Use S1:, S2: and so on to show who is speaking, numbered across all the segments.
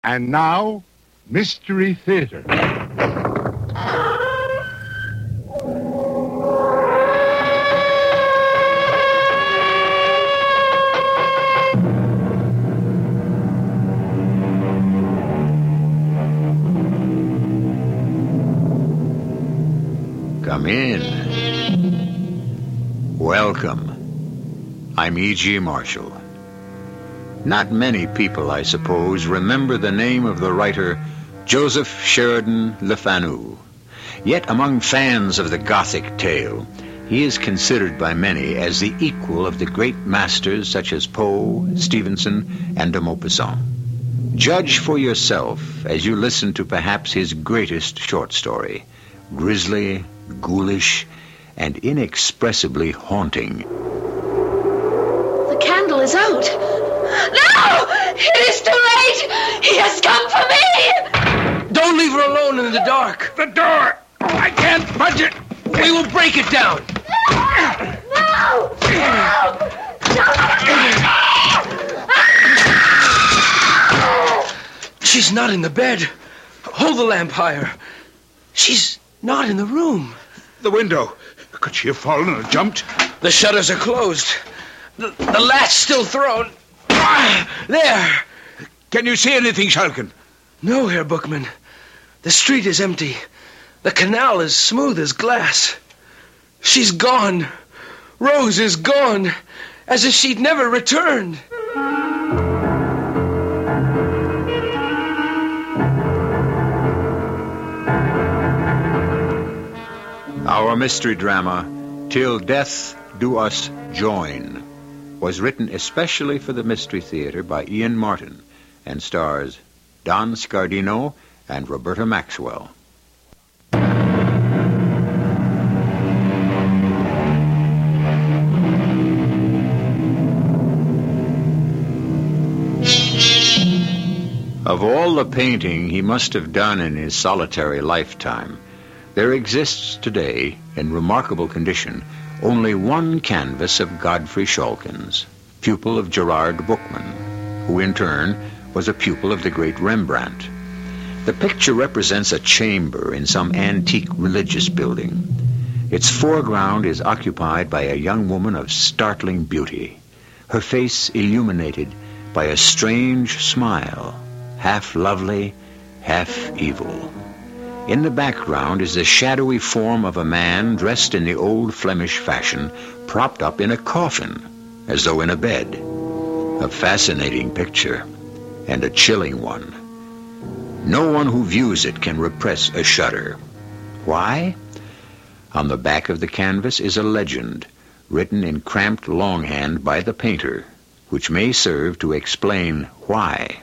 S1: And now, Mystery Theater.
S2: Come in. Welcome. I'm E.G. Marshall. Not many people, I suppose, remember the name of the writer Joseph Sheridan Le Fanu. Yet among fans of the Gothic tale, he is considered by many as the equal of the great masters such as Poe, Stevenson, and de Maupassant. Judge for yourself as you listen to perhaps his greatest short story, grisly, ghoulish, and inexpressibly haunting.
S3: The candle is out. No! It is too late! He has come for me!
S4: Don't leave her alone in the dark.
S1: The door! I can't budge it!
S4: We will break it down.
S3: No!
S4: She's not in the bed. Hold the lamp higher. She's not in the room.
S1: The window. Could she have fallen or jumped?
S4: The shutters are closed. The latch still thrown. There.
S1: Can you see anything, Shulkin?
S4: No, Herr Bookman. The street is empty. The canal is smooth as glass. She's gone. Rose is gone. As if she'd never returned.
S2: Our mystery drama, Till Death Do Us Join, was written especially for the Mystery Theater by Ian Martin and stars Don Scardino and Roberta Maxwell. Of all the painting he must have done in his solitary lifetime, there exists today, in remarkable condition, only one canvas of Godfrey Schalkens, pupil of Gerard Bookman, who in turn was a pupil of the great Rembrandt. The picture represents a chamber in some antique religious building. Its foreground is occupied by a young woman of startling beauty, her face illuminated by a strange smile, half lovely, half evil. In the background is the shadowy form of a man dressed in the old Flemish fashion, propped up in a coffin, as though in a bed. A fascinating picture, and a chilling one. No one who views it can repress a shudder. Why? On the back of the canvas is a legend, written in cramped longhand by the painter, which may serve to explain why.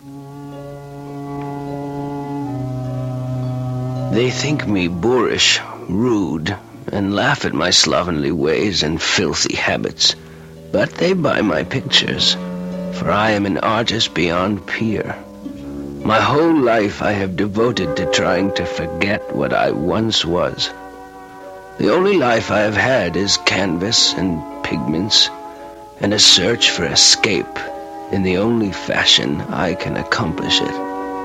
S5: They think me boorish, rude, and laugh at my slovenly ways and filthy habits. But they buy my pictures, for I am an artist beyond peer. My whole life I have devoted to trying to forget what I once was. The only life I have had is canvas and pigments, and a search for escape in the only fashion I can accomplish it.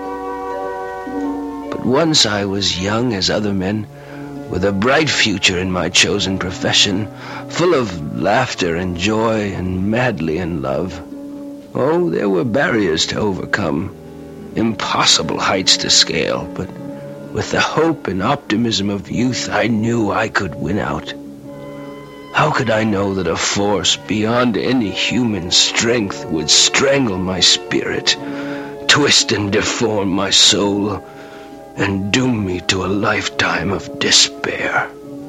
S5: But once I was young as other men, with a bright future in my chosen profession, full of laughter and joy and madly in love. Oh, there were barriers to overcome, impossible heights to scale, but with the hope and optimism of youth, I knew I could win out. How could I know that a force beyond any human strength would strangle my spirit, twist and deform my soul, and doom me to a lifetime of despair?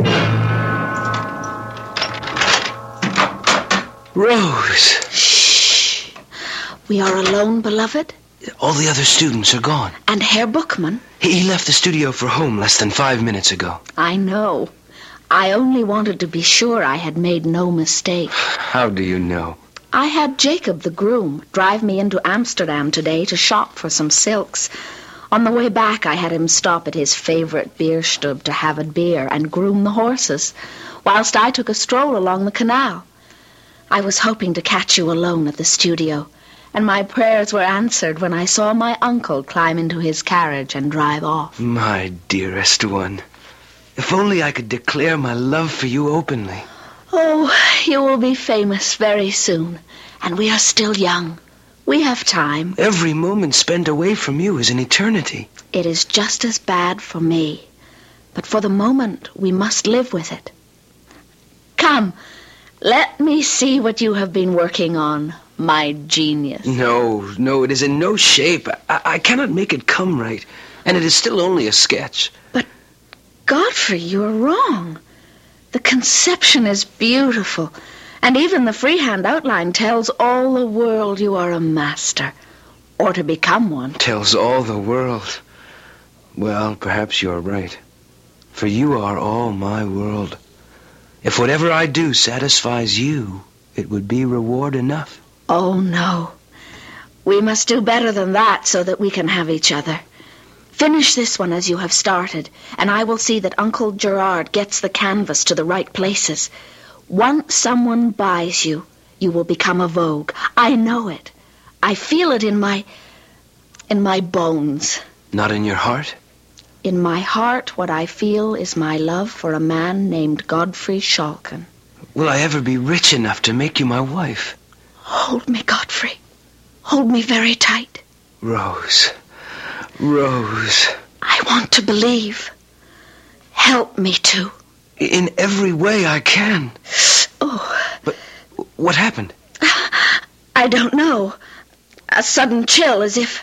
S5: Rose!
S3: Shh! We are alone, beloved?
S5: All the other students are gone.
S3: And Herr Bookman?
S5: He left the studio for home less than 5 minutes ago.
S3: I know. I only wanted to be sure I had made no mistake.
S5: How do you know?
S3: I had Jacob, the groom, drive me into Amsterdam today to shop for some silks. On the way back, I had him stop at his favorite beerstube to have a beer and groom the horses, whilst I took a stroll along the canal. I was hoping to catch you alone at the studio, and my prayers were answered when I saw my uncle climb into his carriage and drive off.
S5: My dearest one, if only I could declare my love for you openly.
S3: Oh, you will be famous very soon, and we are still young. We have time.
S5: Every moment spent away from you is an eternity.
S3: It is just as bad for me, but for the moment we must live with it. Come, let me see what you have been working on, my genius.
S5: No, it is in no shape. I cannot make it come right, and it is still only a sketch.
S3: But, Godfrey, you are wrong. The conception is beautiful, and even the freehand outline tells all the world you are a master, or to become one.
S5: Tells all the world. Well, perhaps you're right, for you are all my world. If whatever I do satisfies you, it would be reward enough.
S3: Oh, no. We must do better than that so that we can have each other. Finish this one as you have started, and I will see that Uncle Gerard gets the canvas to the right places. Once someone buys you, you will become a vogue. I know it. I feel it in my bones.
S5: Not in your heart?
S3: In my heart, what I feel is my love for a man named Godfrey Schalken.
S5: Will I ever be rich enough to make you my wife?
S3: Hold me, Godfrey. Hold me very tight.
S5: Rose.
S3: I want to believe. Help me to.
S5: In every way I can.
S3: Oh.
S5: But what happened?
S3: I don't know. A sudden chill, as if...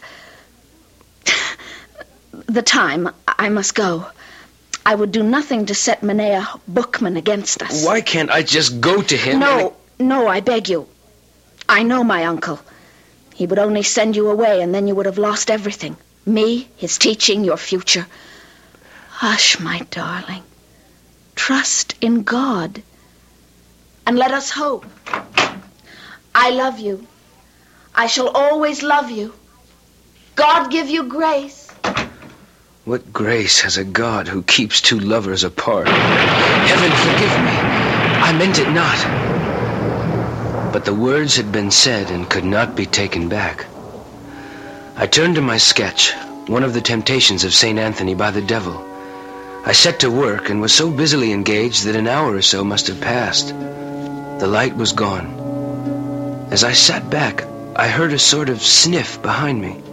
S3: The time. I must go. I would do nothing to set Menea Bookman against us.
S5: Why can't I just go to him?
S3: No, I beg you. I know my uncle. He would only send you away, and then you would have lost everything. Me, his teaching, your future. Hush, my darling. Trust in God. And let us hope. I love you. I shall always love you. God give you grace.
S5: What grace has a God who keeps two lovers apart? Heaven forgive me. I meant it not. But the words had been said and could not be taken back. I turned to my sketch, one of the temptations of St. Anthony by the devil. I set to work and was so busily engaged that an hour or so must have passed. The light was gone. As I sat back, I heard a sort of sniff behind me.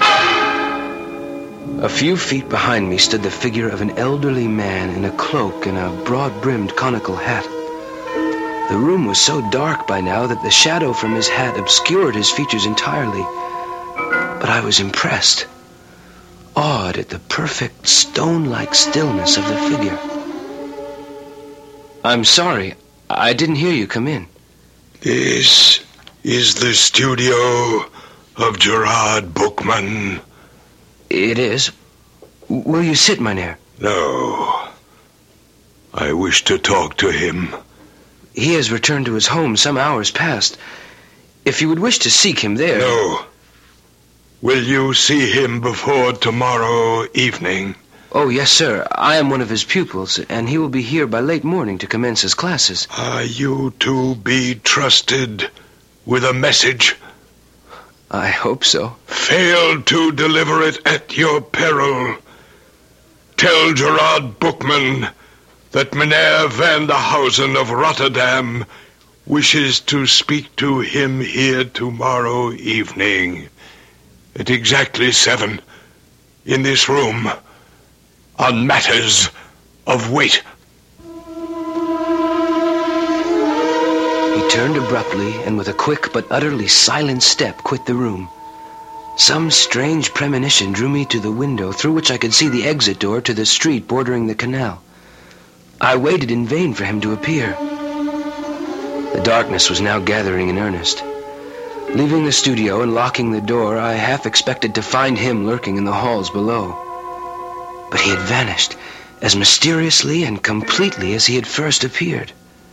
S5: A few feet behind me stood the figure of an elderly man in a cloak and a broad-brimmed conical hat. The room was so dark by now that the shadow from his hat obscured his features entirely. But I was impressed, awed at the perfect stone-like stillness of the figure. I'm sorry, I didn't hear you come in.
S6: This is the studio of Gerard Bookman.
S5: It is. Will you sit, mynheer?
S6: No. I wish to talk to him.
S5: He has returned to his home some hours past. If you would wish to seek him there...
S6: No. Will you see him before tomorrow evening?
S5: Oh, yes, sir. I am one of his pupils, and he will be here by late morning to commence his classes.
S6: Are you to be trusted with a message?
S5: I hope so.
S6: Fail to deliver it at your peril. Tell Gerard Bookman that Meneer van der Hausen of Rotterdam wishes to speak to him here tomorrow evening at exactly 7 in this room on matters of weight.
S5: He turned abruptly and with a quick but utterly silent step quit the room. Some strange premonition drew me to the window through which I could see the exit door to the street bordering the canal. I waited in vain for him to appear. The darkness was now gathering in earnest. Leaving the studio and locking the door, I half expected to find him lurking in the halls below. But he had vanished as mysteriously and completely as he had first appeared.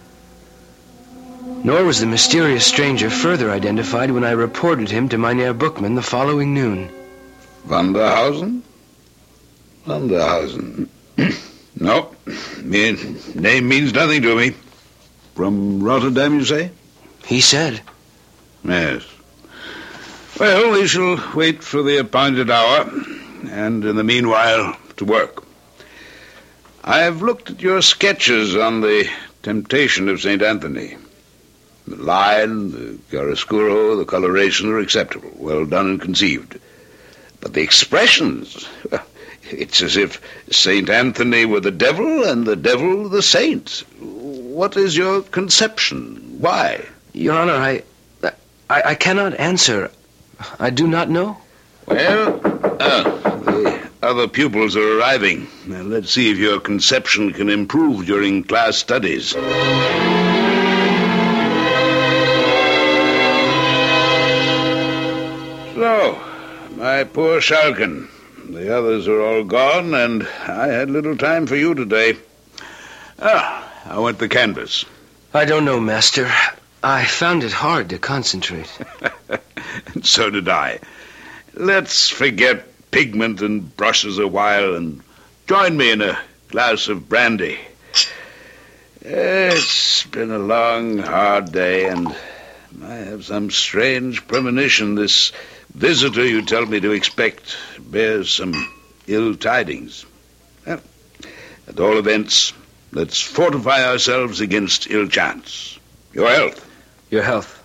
S5: Nor was the mysterious stranger further identified when I reported him to Mynheer Bookman the following noon.
S7: Van der Hausen? Van der Hausen. No, name means nothing to me. From Rotterdam, you say?
S5: He said.
S7: Yes. Well, we shall wait for the appointed hour, and in the meanwhile, to work. I've looked at your sketches on the Temptation of St. Anthony. The line, the chiaroscuro, the coloration are acceptable, well done and conceived. But the expressions, well, it's as if St. Anthony were the devil and the devil the saint. What is your conception? Why?
S5: Your Honor, I cannot answer. I do not know.
S7: Well, the other pupils are arriving. Now, let's see if your conception can improve during class studies. So, my poor Schalken. The others are all gone, and I had little time for you today. How went the canvas?
S5: I don't know, Master. I found it hard to concentrate.
S7: And so did I. Let's forget pigment and brushes a while and join me in a glass of brandy. It's been a long, hard day, and I have some strange premonition. This visitor you tell me to expect bears some ill tidings. Well, at all events, let's fortify ourselves against ill chance. Your health.
S5: Your health.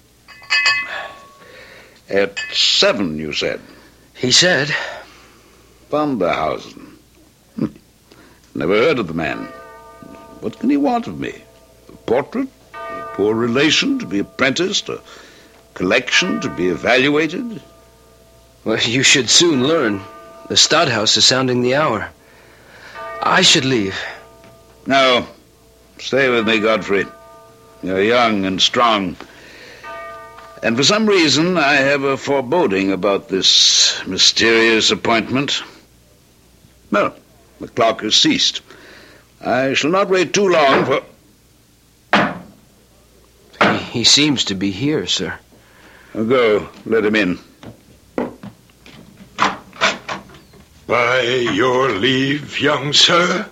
S7: At 7, you said.
S5: He said.
S7: Vanderhausen. Never heard of the man. What can he want of me? A portrait? A poor relation to be apprenticed? A collection to be evaluated?
S5: Well, you should soon learn. The Stadthouse is sounding the hour. I should leave.
S7: No. Stay with me, Godfrey. You're young and strong. And for some reason, I have a foreboding about this mysterious appointment. Well, the clock has ceased. I shall not wait too long for...
S5: He seems to be here, sir.
S7: Go, let him in.
S6: By your leave, young sir.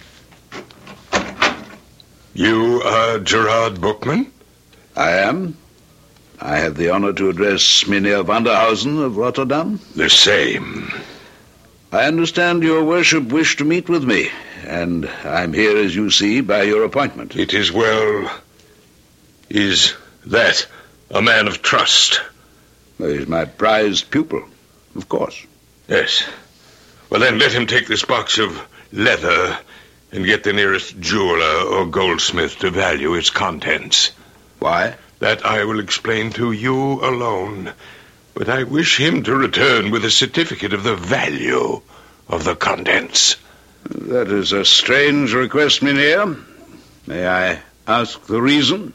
S6: You are Gerard Bookman?
S7: I am. I have the honor to address Mynheer Vanderhausen of Rotterdam.
S6: The same.
S7: I understand your worship wished to meet with me, and I'm here, as you see, by your appointment.
S6: It is well. Is that a man of trust?
S7: He's my prized pupil, of course.
S6: Yes. Well, then let him take this box of leather and get the nearest jeweler or goldsmith to value its contents.
S7: Why?
S6: That I will explain to you alone. But I wish him to return with a certificate of the value of the contents.
S7: That is a strange request, Mynheer. May I ask the reason?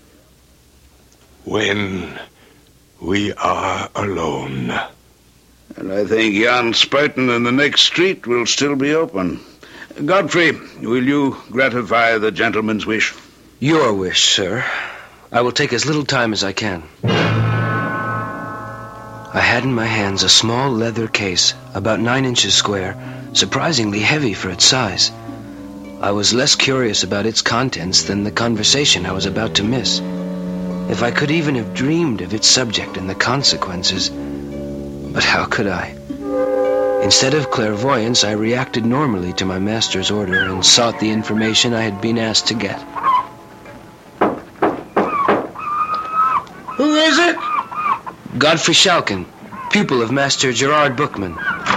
S6: When we are alone.
S7: And I think Jan Spuiten in the next street will still be open. Godfrey, will you gratify the gentleman's wish?
S5: Your wish, sir. I will take as little time as I can. I had in my hands a small leather case, about 9 inches square, surprisingly heavy for its size. I was less curious about its contents than the conversation I was about to miss. If I could even have dreamed of its subject and the consequences. But how could I? Instead of clairvoyance, I reacted normally to my master's order and sought the information I had been asked to get.
S4: Who is it?
S5: Godfrey Schalken, pupil of Master Gerard Bookman.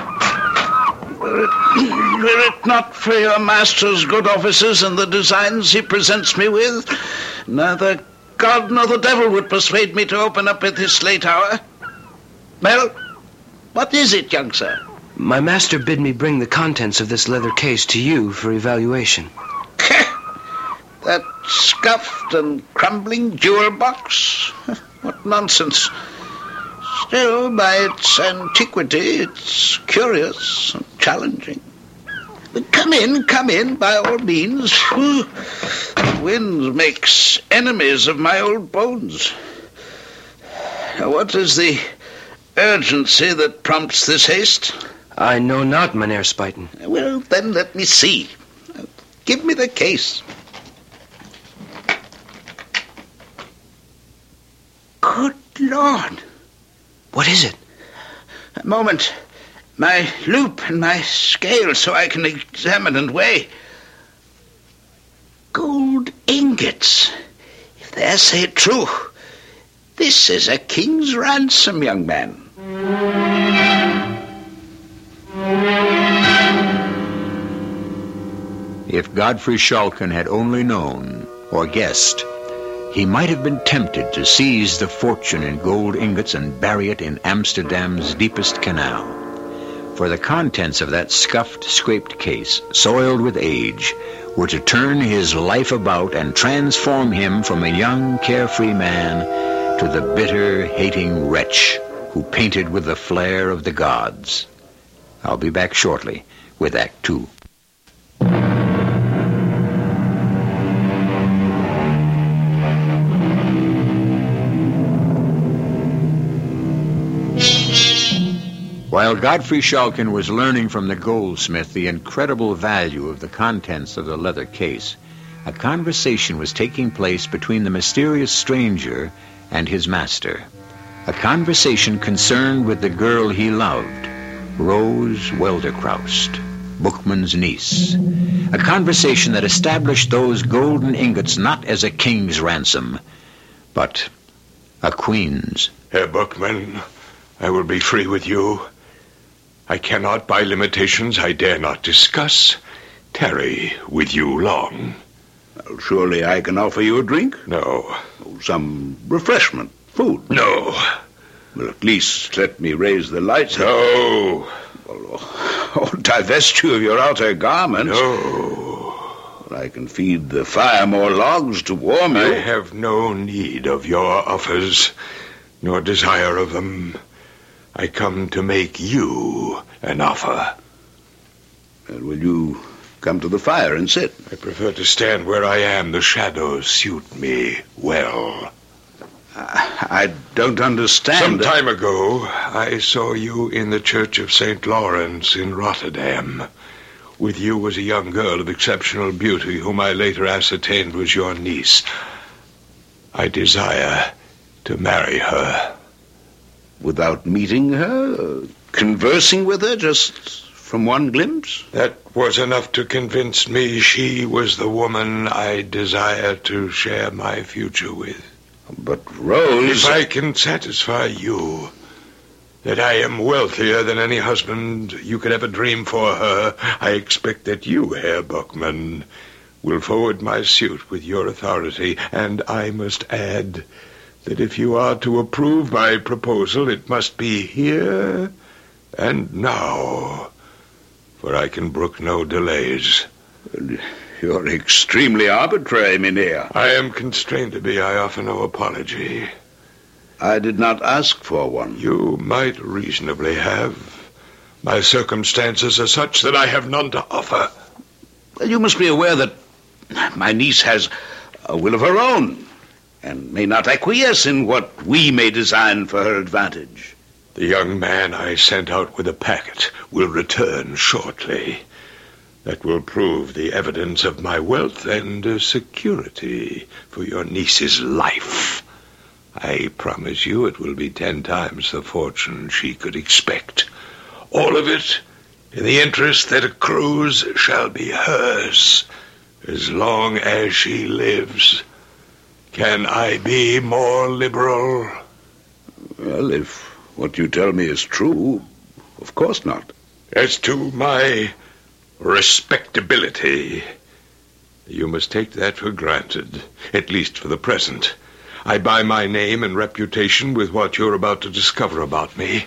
S7: Were it not for your master's good offices and the designs he presents me with, neither God nor the devil would persuade me to open up at this late hour. Well, what is it, young sir?
S5: My master bid me bring the contents of this leather case to you for evaluation.
S7: That scuffed and crumbling jewel box? What nonsense. Still, by its antiquity, it's curious and challenging. Come in, by all means. The wind makes enemies of my old bones. Now, what is the urgency that prompts this haste?
S5: I know not, Mynheer Spuiten.
S7: Well, then let me see. Give me the case. Good Lord.
S4: What is it?
S7: A moment. My loop and my scale so I can examine and weigh. Gold ingots. If they say true, this is a king's ransom, young man.
S2: If Godfrey Shulkin had only known, or guessed, he might have been tempted to seize the fortune in gold ingots and bury it in Amsterdam's deepest canal. For the contents of that scuffed, scraped case, soiled with age, were to turn his life about and transform him from a young, carefree man to the bitter, hating wretch who painted with the flair of the gods. I'll be back shortly with Act 2. While Godfrey Shulkin was learning from the goldsmith the incredible value of the contents of the leather case, a conversation was taking place between the mysterious stranger and his master. A conversation concerned with the girl he loved, Rose Welderkraust, Bookman's niece. A conversation that established those golden ingots not as a king's ransom, but a queen's.
S6: Herr Bookman, I will be free with you. I cannot, by limitations I dare not discuss, tarry with you long.
S7: Well, surely I can offer you a drink?
S6: No.
S7: Some refreshment, food?
S6: No.
S7: Well, at least let me raise the lights.
S6: No.
S7: Oh, divest you of your outer garments.
S6: No.
S7: Well, I can feed the fire more logs to warm you.
S6: I have no need of your offers, nor desire of them. I come to make you an offer.
S7: Will you come to the fire and sit?
S6: I prefer to stand where I am. The shadows suit me well.
S7: I don't understand.
S6: Some time ago, I saw you in the Church of St. Lawrence in Rotterdam. With you was a young girl of exceptional beauty, whom I later ascertained was your niece. I desire to marry her.
S7: Without meeting her? Conversing with her just from one glimpse?
S6: That was enough to convince me she was the woman I desire to share my future with.
S7: But Rose...
S6: If I can satisfy you that I am wealthier than any husband you could ever dream for her, I expect that you, Herr Bookman, will forward my suit with your authority, and I must add that if you are to approve my proposal, it must be here and now, for I can brook no delays.
S7: You're extremely arbitrary, Mynheer.
S6: I am constrained to be. I offer no apology.
S7: I did not ask for one.
S6: You might reasonably have. My circumstances are such that I have none to offer.
S7: Well, you must be aware that my niece has a will of her own, and may not acquiesce in what we may design for her advantage.
S6: The young man I sent out with a packet will return shortly. That will prove the evidence of my wealth and security for your niece's life. I promise you it will be 10 times the fortune she could expect. All of it in the interest that accrues shall be hers as long as she lives. Can I be more liberal?
S7: Well, if what you tell me is true, of course not.
S6: As to my respectability, you must take that for granted, at least for the present. I buy my name and reputation with what you're about to discover about me.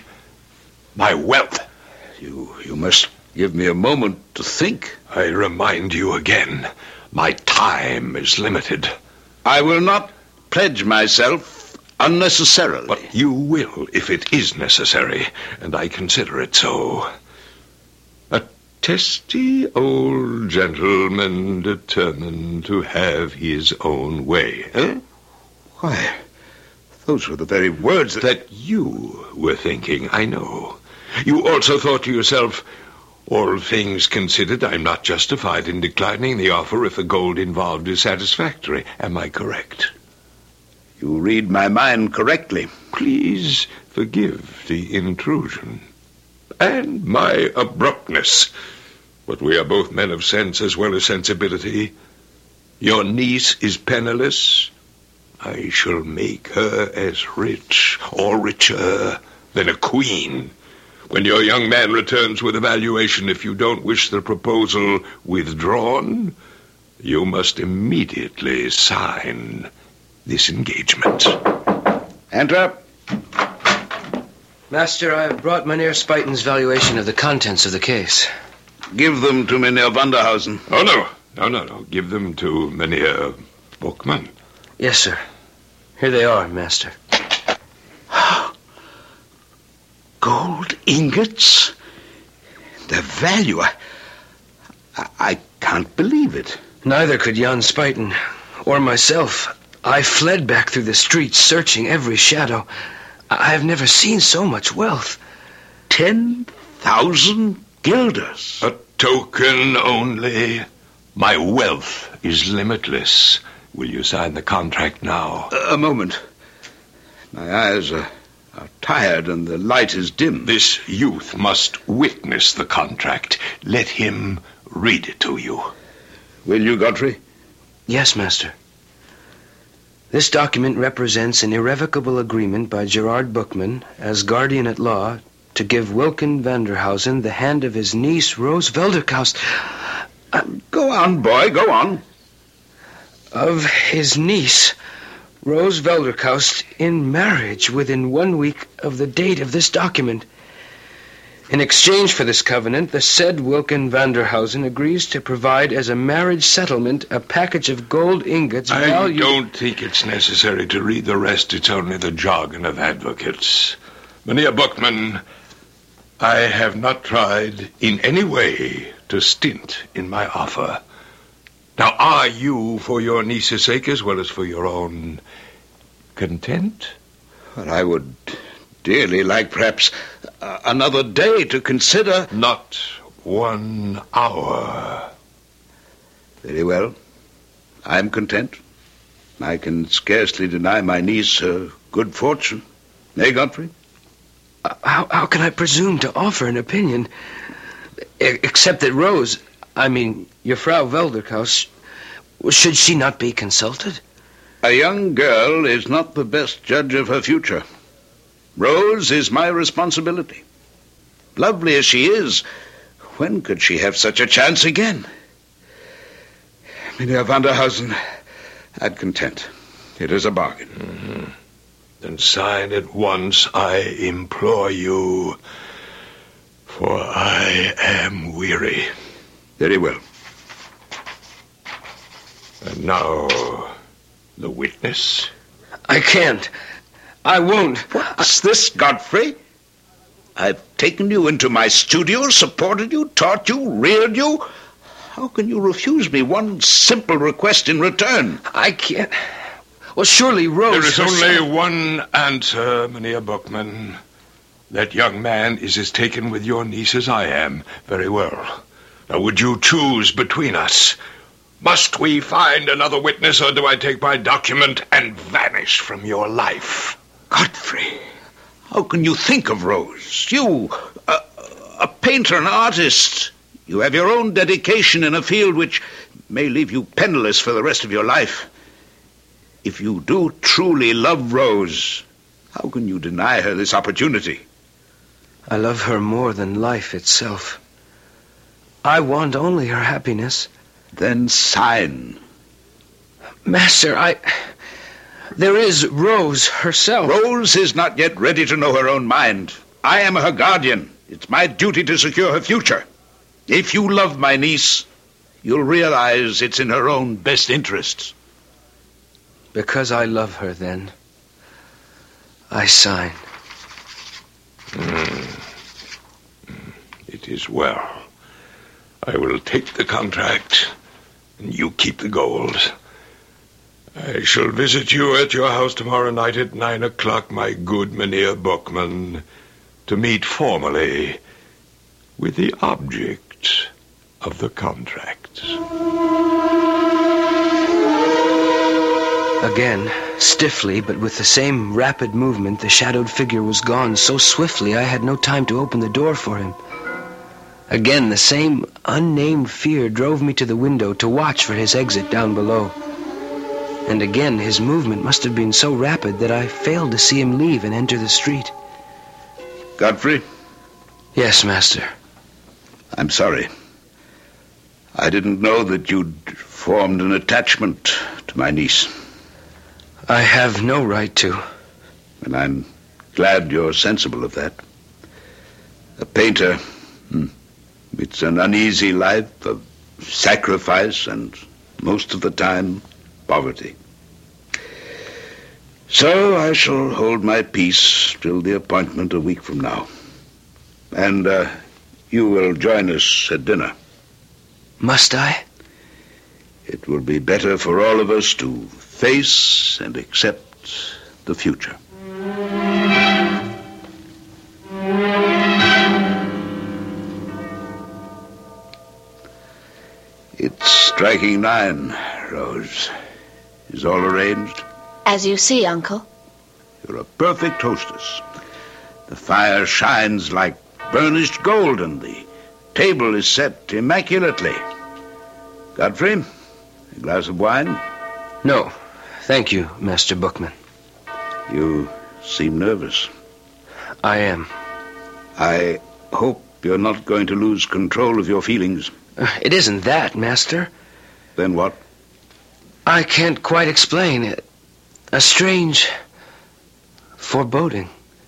S6: My wealth.
S7: You must give me a moment to think.
S6: I remind you again, my time is limited.
S7: I will not pledge myself unnecessarily.
S6: But you will if it is necessary, and I consider it so. A testy old gentleman determined to have his own way, eh?
S7: Why, those were the very words
S6: that you were thinking, I know. You also thought to yourself, all things considered, I'm not justified in declining the offer if the gold involved is satisfactory. Am I correct?
S7: You read my mind correctly.
S6: Please Forgive the intrusion and my abruptness, but we are both men of sense as well as sensibility. Your niece is penniless. I shall make her as rich or richer than a queen. When your young man returns with a valuation, if you don't wish the proposal withdrawn, you must immediately sign this engagement.
S7: Enter.
S5: Master, I have brought Mynheer Spuyten's valuation of the contents of the case.
S7: Give them to Mynheer Vanderhausen.
S6: Oh, no. Give them to Mynheer Bookman.
S5: Yes, sir. Here they are, Master.
S7: Gold ingots? The value. I can't believe it.
S5: Neither could Jan Spuyten or myself. I fled back through the streets, searching every shadow. I have never seen so much wealth.
S7: 10,000 guilders.
S6: A token only. My wealth is limitless. Will you sign the contract now?
S7: A moment. My eyes are tired and the light is dim.
S6: This youth must witness the contract. Let him read it to you.
S7: Will you, Godfrey?
S5: Yes, Master. This document represents an irrevocable agreement by Gerard Bookman as guardian at law to give Wilken Vanderhausen the hand of his niece, Rose Velderkaust.
S7: Go on, boy, go on.
S5: Of his niece, Rose Velderkaust, in marriage within 1 week of the date of this document. In exchange for this covenant, the said Wilken Vanderhausen agrees to provide as a marriage settlement a package of gold ingots valued...
S6: I don't think it's necessary to read the rest. It's only the jargon of advocates. Mynheer Bookman, I have not tried in any way to stint in my offer. Now, are you, for your niece's sake as well as for your own, content?
S7: Well, I would dearly like perhaps another day to consider.
S6: Not 1 hour.
S7: Very well. I'm content. I can scarcely deny my niece her good fortune. Eh, Godfrey?
S5: How can I presume to offer an opinion? Except that Rose, your Frau Velderkaust, should she not be consulted?
S7: A young girl is not the best judge of her future. Rose is my responsibility. Lovely as she is, when could she have such a chance again? Mynheer Vanderhausen, I'm content. It is a bargain.
S6: Mm-hmm. Then sign at once, I implore you, for I am weary.
S7: Very well.
S6: And now, the witness?
S5: I can't. I won't.
S7: What's this, Godfrey? I've taken you into my studio, supported you, taught you, reared you. How can you refuse me one simple request in return?
S5: I can't. Well, surely Rose...
S6: There is only one answer, Mynheer Bookman. That young man is as taken with your niece as I am. Very well. Now, would you choose between us? Must we find another witness, or do I take my document and vanish from your life?
S7: Godfrey, how can you think of Rose? You, a painter and artist. You have your own dedication in a field which may leave you penniless for the rest of your life. If you do truly love Rose, how can you deny her this opportunity?
S5: I love her more than life itself. I want only her happiness.
S7: Then sign.
S5: Master, there is Rose herself.
S7: Rose is not yet ready to know her own mind. I am her guardian. It's my duty to secure her future. If you love my niece, you'll realize it's in her own best interests.
S5: Because I love her, then, I sign.
S6: It is well. I will take the contract, and you keep the gold. I shall visit you at your house tomorrow night at 9 o'clock, my good Mynheer Bookman, to meet formally with the object of the contract.
S5: Again, stiffly, but with the same rapid movement, the shadowed figure was gone so swiftly I had no time to open the door for him. Again, the same unnamed fear drove me to the window to watch for his exit down below. And again, his movement must have been so rapid that I failed to see him leave and enter the street.
S7: Godfrey?
S5: Yes, Master.
S7: I'm sorry. I didn't know that you'd formed an attachment to my niece.
S5: I have no right to.
S7: And I'm glad you're sensible of that. A painter, it's an uneasy life of sacrifice and, most of the time, poverty. So I shall hold my peace till the appointment a week from now. And you will join us at dinner.
S5: Must I?
S7: It will be better for all of us to face and accept the future. It's striking 9, Rose. Is all arranged?
S3: As you see, Uncle.
S7: You're a perfect hostess. The fire shines like burnished gold, and the table is set immaculately. Godfrey, a glass of wine?
S5: No, thank you, Master Bookman.
S7: You seem nervous.
S5: I am.
S7: I hope you're not going to lose control of your feelings.
S5: It isn't that, Master.
S7: Then what?
S5: I can't quite explain it. A strange foreboding.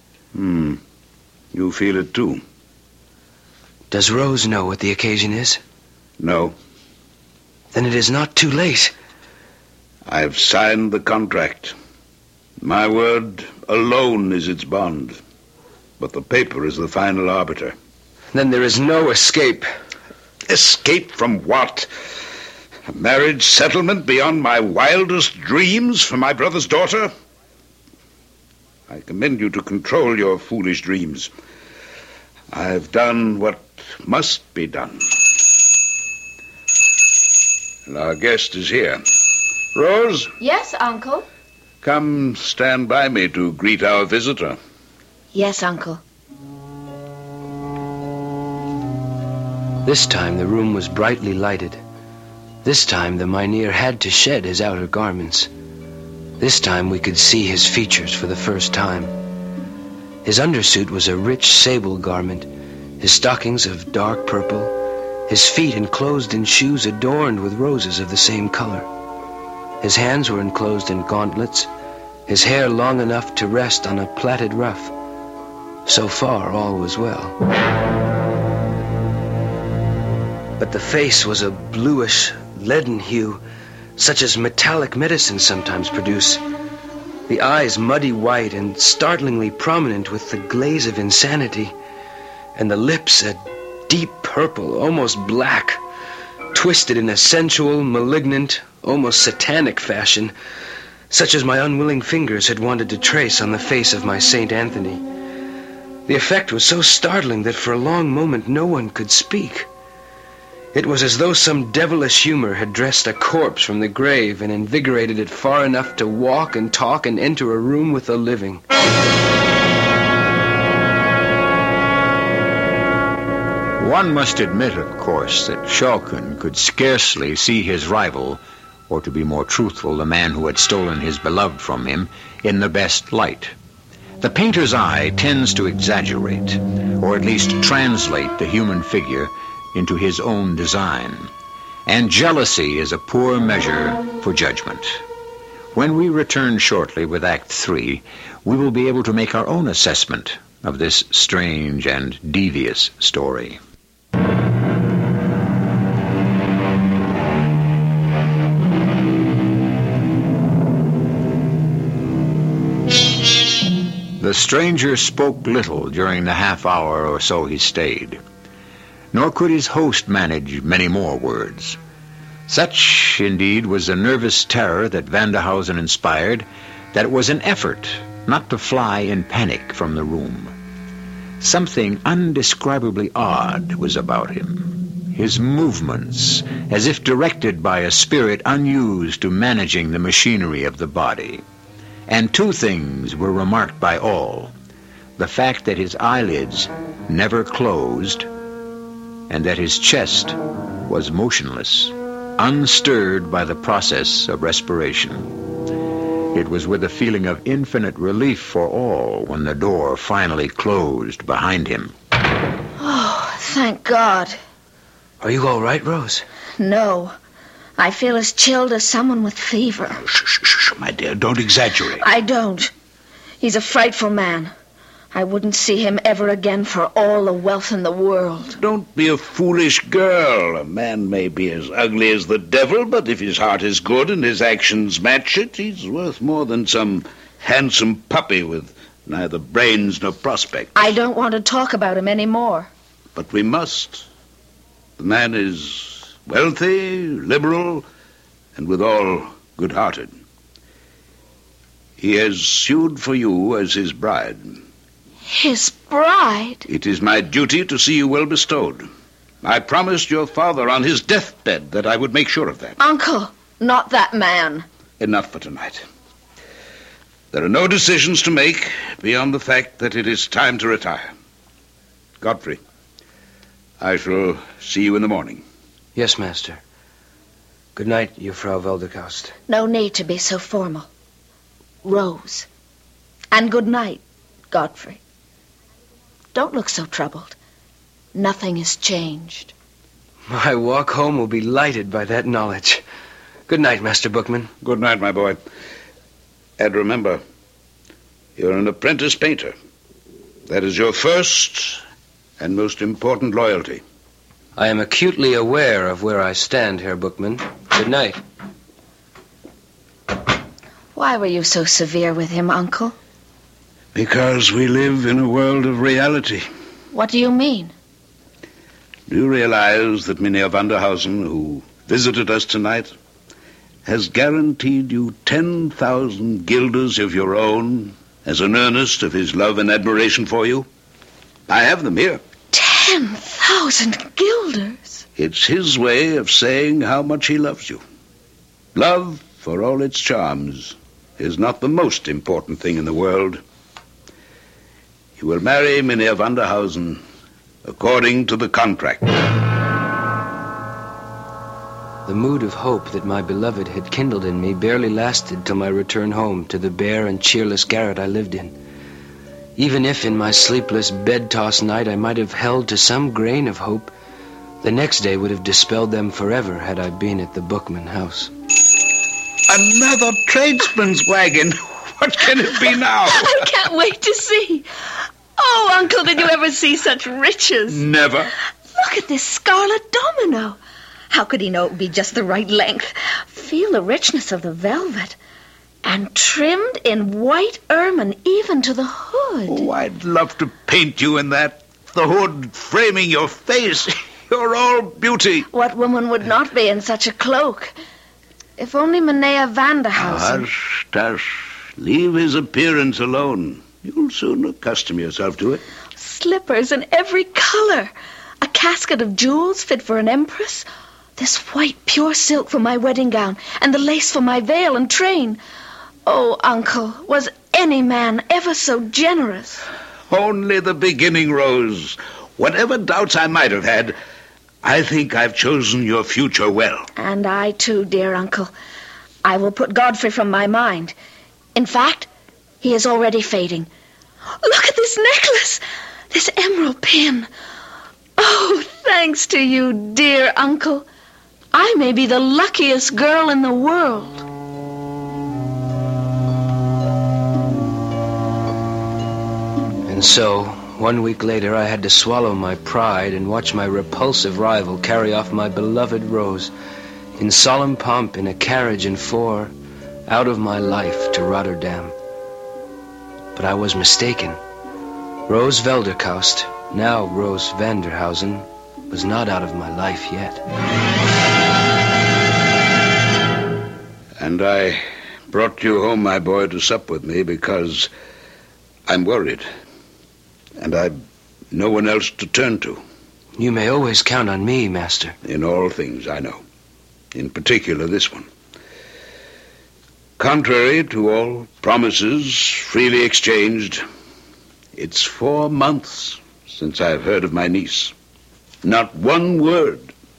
S7: You feel it too?
S5: Does Rose know what the occasion is?
S7: No.
S5: Then it is not too late.
S7: I've signed the contract. My word alone is its bond. But the paper is the final arbiter.
S5: Then there is no escape.
S7: Escape from what? A marriage settlement beyond my wildest dreams for my brother's daughter? I commend you to control your foolish dreams. I've done what must be done. And our guest is here. Rose?
S3: Yes, Uncle.
S7: Come stand by me to greet our visitor.
S3: Yes, Uncle.
S5: This time the room was brightly lighted. This time the mynheer had to shed his outer garments. This time we could see his features for the first time. His undersuit was a rich sable garment, his stockings of dark purple, his feet enclosed in shoes adorned with roses of the same color. His hands were enclosed in gauntlets, his hair long enough to rest on a plaited ruff. So far, all was well. But the face was a bluish, leaden hue, such as metallic medicines sometimes produce. The eyes muddy white and startlingly prominent with the glaze of insanity, and the lips a deep purple, almost black, twisted in a sensual, malignant, almost satanic fashion, such as my unwilling fingers had wanted to trace on the face of my Saint Anthony. The effect was so startling that for a long moment no one could speak. It was as though some devilish humor had dressed a corpse from the grave and invigorated it far enough to walk and talk and enter a room with the living.
S2: One must admit, of course, that Shalken could scarcely see his rival, or to be more truthful, the man who had stolen his beloved from him, in the best light. The painter's eye tends to exaggerate, or at least translate the human figure into his own design. And jealousy is a poor measure for judgment. When we return shortly with Act 3, we will be able to make our own assessment of this strange and devious story. The stranger spoke little during the half hour or so he stayed, nor could his host manage many more words. Such, indeed, was the nervous terror that Vanderhausen inspired, that it was an effort not to fly in panic from the room. Something undescribably odd was about him. his movements, as if directed by a spirit unused to managing the machinery of the body. And two things were remarked by all: the fact that his eyelids never closed, and that his chest was motionless, unstirred by the process of respiration. It was with a feeling of infinite relief for all when the door finally closed behind him.
S3: Oh, thank God.
S5: Are you all right, Rose?
S3: No. I feel as chilled as someone with fever.
S7: Shh, my dear. Don't exaggerate.
S3: I don't. He's a frightful man. I wouldn't see him ever again for all the wealth in the world.
S7: Don't be a foolish girl. A man may be as ugly as the devil, but if his heart is good and his actions match it, he's worth more than some handsome puppy with neither brains nor prospects.
S3: I don't want to talk about him anymore.
S7: But we must. The man is wealthy, liberal, and withal good-hearted. He has sued for you as his bride.
S3: His bride?
S7: It is my duty to see you well bestowed. I promised your father on his deathbed that I would make sure of that.
S3: Uncle, not that man.
S7: Enough for tonight. There are no decisions to make beyond the fact that it is time to retire. Godfrey, I shall see you in the morning.
S5: Yes, Master. Good night, Jufrau Welderkaust.
S3: No need to be so formal. Rose. And good night, Godfrey. Don't look so troubled. Nothing has changed.
S5: My walk home will be lighted by that knowledge. Good night, Master Bookman.
S7: Good night, my boy. And remember, you're an apprentice painter. That is your first and most important loyalty.
S5: I am acutely aware of where I stand, Herr Bookman. Good night.
S3: Why were you so severe with him, Uncle?
S7: Because we live in a world of reality.
S3: What do you mean?
S7: Do you realize that Mynheer Vanderhausen, who visited us tonight, has guaranteed you 10,000 guilders of your own as an earnest of his love and admiration for you? I have them here.
S3: 10,000 guilders?
S7: It's his way of saying how much he loves you. Love, for all its charms, is not the most important thing in the world. You will marry Mynheer Vanderhausen according to the contract.
S5: The mood of hope that my beloved had kindled in me barely lasted till my return home to the bare and cheerless garret I lived in. Even if in my sleepless, bed-tossed night I might have held to some grain of hope, the next day would have dispelled them forever had I been at the Bookman house.
S7: Another tradesman's wagon. What can it be now?
S3: I can't wait to see. Oh, Uncle, did you ever see such riches?
S7: Never.
S3: Look at this scarlet domino. How could he know it would be just the right length? Feel the richness of the velvet. And trimmed in white ermine, even to the hood.
S7: Oh, I'd love to paint you in that. The hood framing your face. You're all beauty.
S3: What woman would not be in such a cloak? If only Mynheer Vanderhausen...
S7: Hush. Leave his appearance alone. You'll soon accustom yourself to it.
S3: Slippers in every color. A casket of jewels fit for an empress. This white pure silk for my wedding gown, and the lace for my veil and train. Oh, Uncle, was any man ever so generous?
S7: Only the beginning, Rose. Whatever doubts I might have had, I think I've chosen your future well.
S3: And I too, dear Uncle. I will put Godfrey from my mind. In fact, he is already fading. Look at this necklace! This emerald pin. Oh, thanks to you, dear Uncle. I may be the luckiest girl in the world.
S5: And so, 1 week later, I had to swallow my pride and watch my repulsive rival carry off my beloved Rose in solemn pomp in a carriage and four out of my life to Rotterdam. But I was mistaken. Rose Welderkaust, now Rose Vanderhausen, was not out of my life yet.
S7: And I brought you home, my boy, to sup with me because I'm worried. And I've no one else to turn to.
S5: You may always count on me, Master.
S7: In all things, I know. In particular, this one. Contrary to all promises freely exchanged, it's 4 months since I've heard of my niece. Not one word.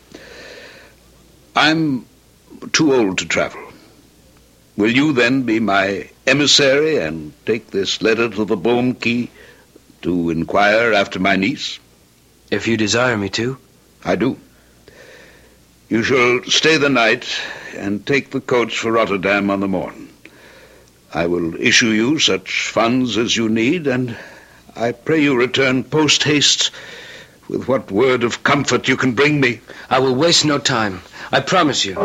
S7: I'm too old to travel. Will you then be my emissary and take this letter to the Boom Key to inquire after my niece?
S5: If you desire me to.
S7: I do. You shall stay the night and take the coach for Rotterdam on the morn. I will issue you such funds as you need, and I pray you return post-haste with what word of comfort you can bring me.
S5: I will waste no time. I promise you.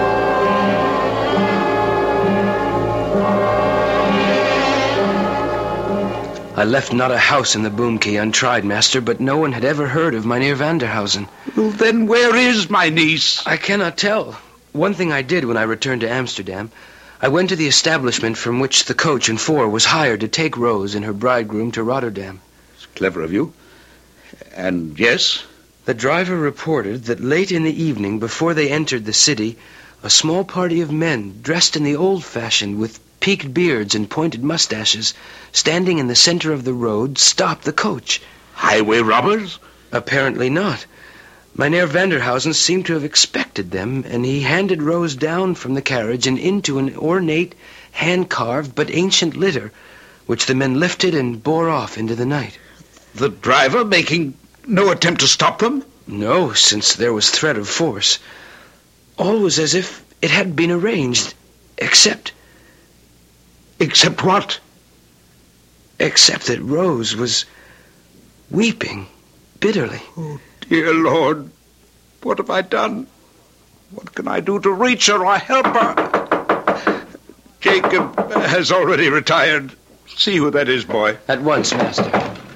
S5: I left not a house in the Boom Key untried, Master, but no one had ever heard of Mynheer Vanderhausen.
S7: Well, then where is my niece?
S5: I cannot tell. One thing I did when I returned to Amsterdam, I went to the establishment from which the coach and four was hired to take Rose and her bridegroom to Rotterdam.
S7: It's clever of you. And yes?
S5: The driver reported that late in the evening, before they entered the city, a small party of men, dressed in the old-fashioned with peaked beards and pointed mustaches, standing in the center of the road, stopped the coach.
S7: Highway robbers?
S5: Apparently not. Mynheer Vanderhausen seemed to have expected them, and he handed Rose down from the carriage and into an ornate, hand-carved but ancient litter, which the men lifted and bore off into the night.
S7: The driver making no attempt to stop them?
S5: No, since there was threat of force. All was as if it had been arranged, except...
S7: Except what?
S5: Except that Rose was weeping bitterly.
S7: Oh, dear Lord, what have I done? What can I do to reach her or help her? Jacob has already retired. See who that is, boy.
S5: At once, Master.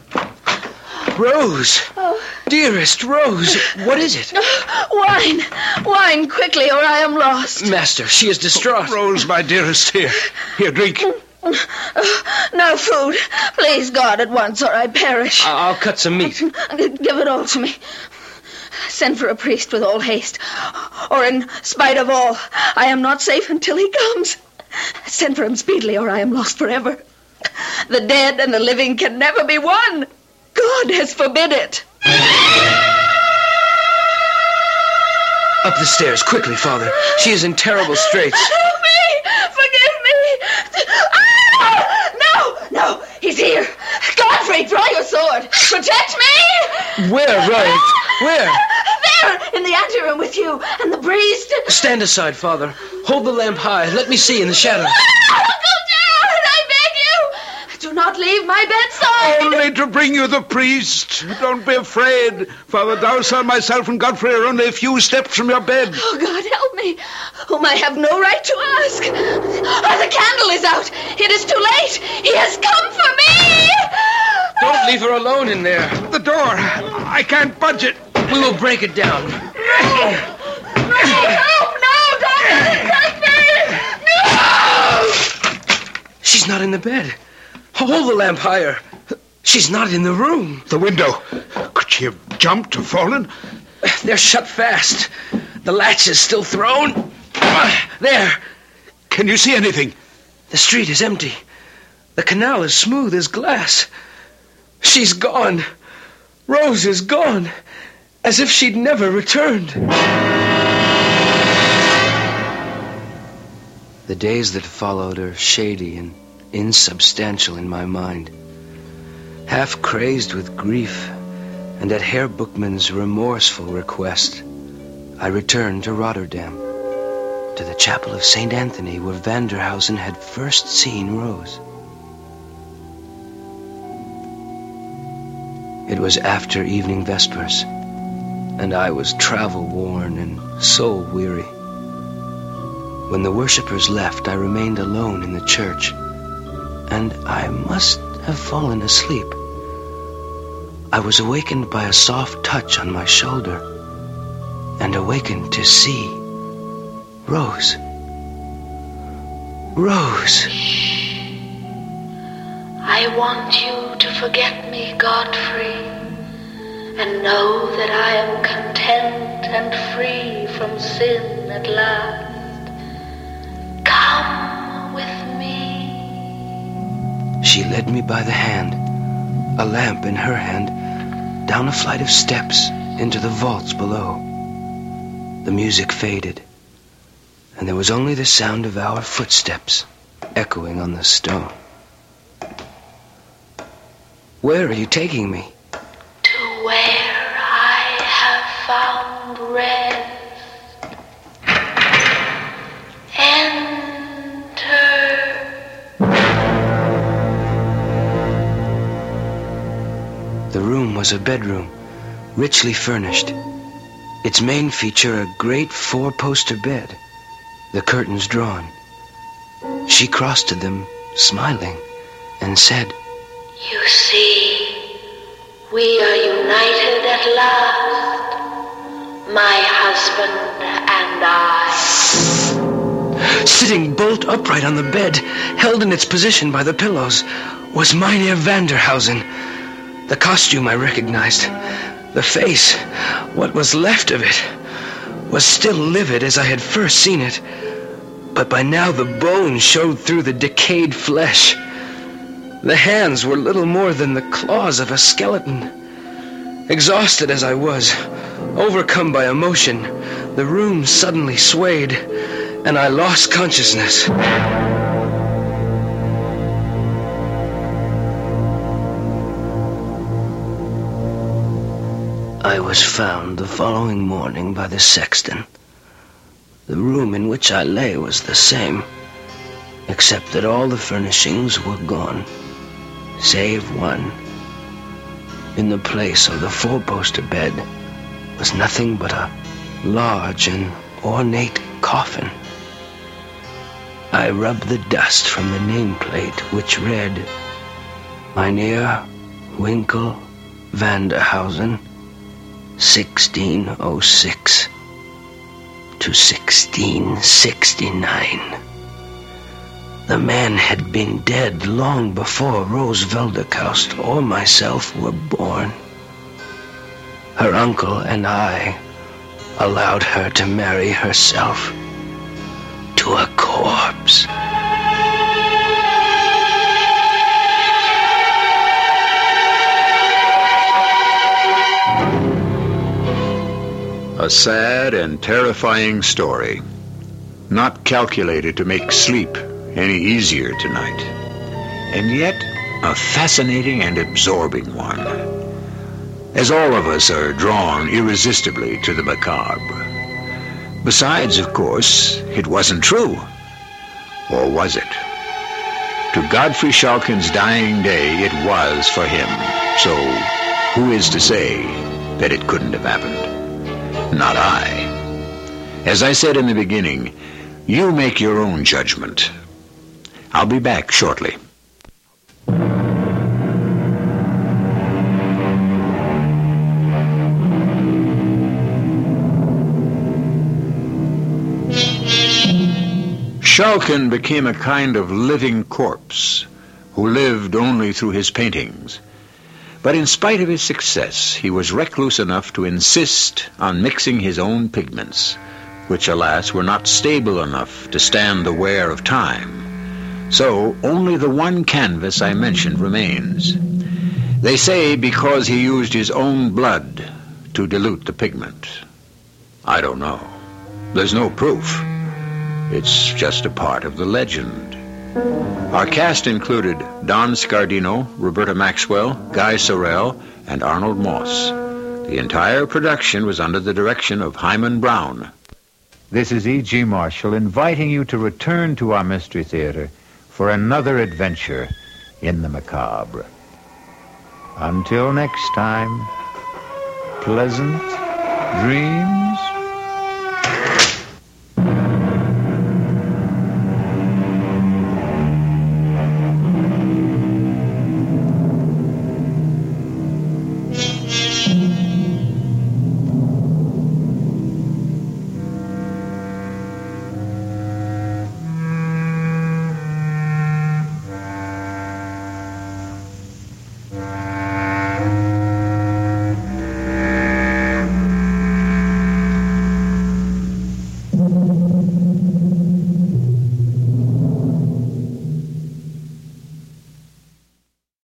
S5: Rose!
S3: Oh.
S5: Dearest Rose, what is it?
S3: Wine! Wine, quickly, or I am lost.
S5: Master, she is distraught.
S7: Rose, my dearest, here, drink.
S3: No food. Please, God, at once, or I perish.
S5: I'll cut some meat.
S3: Give it all to me. Send for a priest with all haste. Or in spite of all, I am not safe until he comes. Send for him speedily, or I am lost forever. The dead and the living can never be one. God has forbid it.
S5: Up the stairs, quickly, Father. She is in terrible straits.
S3: Help me! Forgive me! No! He's here. Godfrey, draw your sword. Protect me!
S5: Where, Riot? Where?
S3: There, in the anteroom with you and the priest.
S5: Stand aside, Father. Hold the lamp high. Let me see in the shadows.
S3: Go down, I beg you. Do not leave my bedside.
S7: Only to bring you the priest. Don't be afraid. Father Dowsell, myself, and Godfrey are only a few steps from your bed.
S3: Oh, God, help me, whom I have no right to ask. Oh, the candle is out. It is too late. He has come for me.
S5: Don't leave her alone in there.
S7: The door. I can't budge it.
S5: We will break it down.
S3: No, help, no, don't take me. No!
S5: She's not in the bed. Hold the lamp higher. She's not in the room.
S7: The window. Could she have jumped or fallen?
S5: They're shut fast. The latch is still thrown. There.
S7: Can you see anything?
S5: The street is empty. The canal is smooth as glass. She's gone. Rose is gone. As if she'd never returned. The days that followed are shady and insubstantial in my mind. Half crazed with grief, and at Herr Bookman's remorseful request, I returned to Rotterdam, to the chapel of St. Anthony, where Vanderhausen had first seen Rose. It was after evening vespers, and I was travel-worn and soul-weary. When the worshippers left, I remained alone in the church, and I must have fallen asleep. I was awakened by a soft touch on my shoulder, and awakened to see Rose. Rose!
S3: I want you to forget me, Godfrey. and know that I am content and free from sin at last. Come with me.
S5: She led me by the hand, a lamp in her hand, down a flight of steps into the vaults below. The music faded, and there was only the sound of our footsteps echoing on the stone. Where are you taking me?
S3: To where I have found rest. Enter.
S5: The room was a bedroom, richly furnished. Its main feature, a great 4-poster bed, the curtains drawn. She crossed to them, smiling, and said,
S3: You see, we are united at last, my husband and I.
S5: Sitting bolt upright on the bed, held in its position by the pillows, was Mynheer Vanderhausen. The costume I recognized. The face, what was left of it, was still livid as I had first seen it. But by now the bones showed through the decayed flesh. The hands were little more than the claws of a skeleton. Exhausted as I was, overcome by emotion, the room suddenly swayed, and I lost consciousness. I was found the following morning by the sexton. The room in which I lay was the same, except that all the furnishings were gone, save one. In the place of the 4-poster bed was nothing but a large and ornate coffin. I rubbed the dust from the nameplate, which read, Mynheer Winkel Vanderhausen, 1606 to 1669. The man had been dead long before Rose Velderkaust or myself were born. Her uncle and I allowed her to marry herself to a corpse.
S2: A sad and terrifying story, not calculated to make sleep any easier tonight, and yet a fascinating and absorbing one, as all of us are drawn irresistibly to the macabre. Besides, of course, it wasn't true. Or was it? To Godfrey Schalken's dying day, it was for him. So, who is to say that it couldn't have happened? Not I. As I said in the beginning, you make your own judgment. I'll be back shortly. Schalken became a kind of living corpse who lived only through his paintings. But in spite of his success, he was recluse enough to insist on mixing his own pigments, which, alas, were not stable enough to stand the wear of time. So only the one canvas I mentioned remains. They say because he used his own blood to dilute the pigment. I don't know. There's no proof. It's just a part of the legend. Our cast included Don Scardino, Roberta Maxwell, Guy Sorel, and Arnold Moss. The entire production was under the direction of Hyman Brown.
S8: This is E.G. Marshall inviting you to return to our Mystery Theater for another adventure in the macabre. Until next time, pleasant dreams.